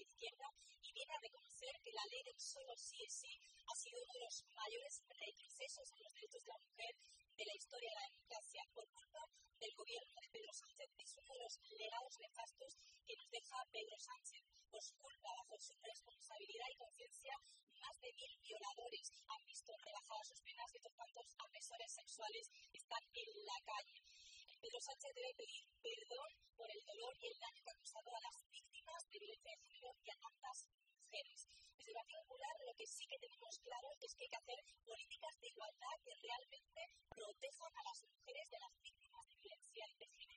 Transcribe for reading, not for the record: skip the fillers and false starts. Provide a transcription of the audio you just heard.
izquierda y viene a reconocer que la ley del solo sí es sí ha sido uno de los mayores retrocesos en los derechos de la mujer de la historia de la democracia por culpa del gobierno de Pedro Sánchez. Es uno de los legados nefastos que nos deja Pedro Sánchez. Por su culpa, bajo su responsabilidad y conciencia, más de 1000 violadores han visto rebajadas sus penas y otros tantos agresores sexuales están en la calle. Pedro Sánchez debe pedir perdón por el dolor y el daño que ha causado a las víctimas de violencia de género y a tantas mujeres. Desde el Partido Popular lo que sí que tenemos claro es que hay que hacer políticas de igualdad que realmente protejan a las mujeres de las víctimas de violencia de género.